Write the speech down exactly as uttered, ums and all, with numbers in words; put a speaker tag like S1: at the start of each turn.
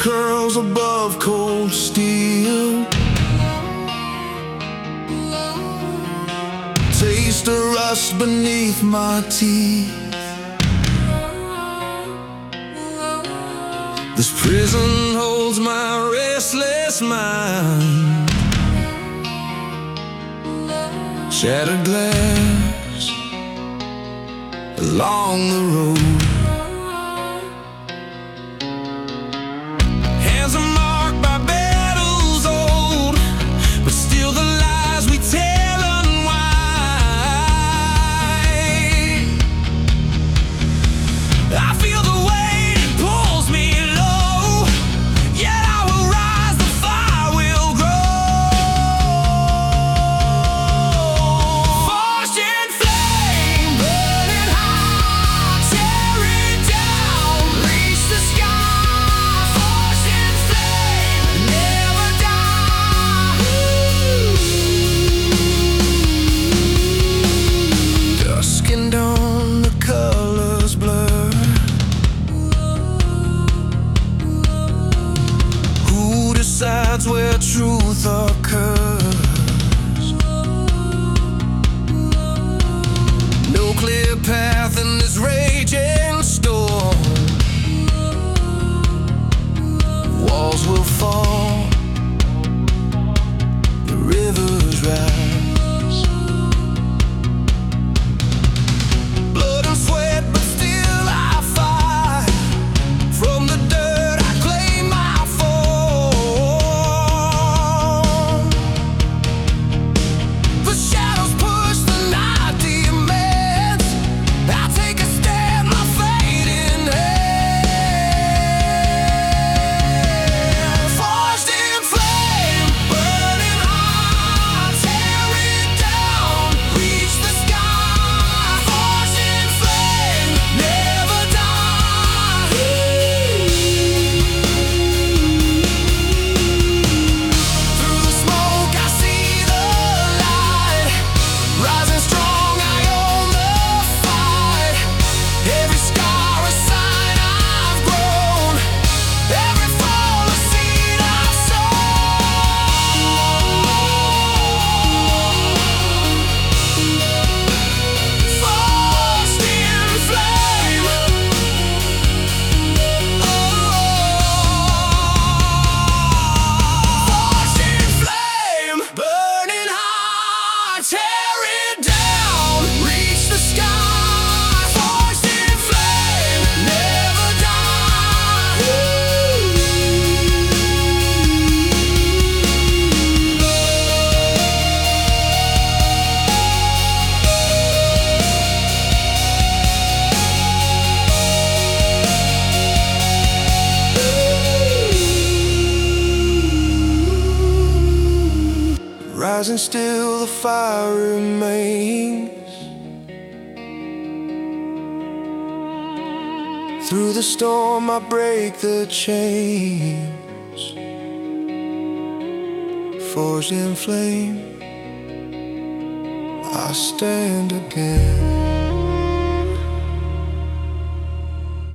S1: curls above cold steel. Taste the rust beneath my teeth. This prison holds my restless mind. Shattered glass along the road. Hands are marked by battles old, but still the lies we tell unwind. I feel the weight, it pulls me low, yet I will rise, the fire will grow. Forged in flame, burning hot, tear it down, reach the sky. Forged in flame, never die. Dusk and dawn, the colors blur. Who decides where truth occurs? No clear path in this raging storm. Walls will fall, the rivers rise. Blood and sweat, but still I fight. From the dirt I claim my form. The shadows push, the night demands. I take a stand, my fate in hand. Forged in flame, burning hot, tear it down, reach the sky. Forged in flame, never die. Through the smoke I see the light, rising strong I own the fight. Every scar a sign I've grown, every fall a seed I've sown. Forged in flame, oh. Forged in flame, burning hot, tear it down, reach the sky. Forged in flame, never die. Rising still, the fire remains. Through the storm I break the chains. Forged in flame, I stand again.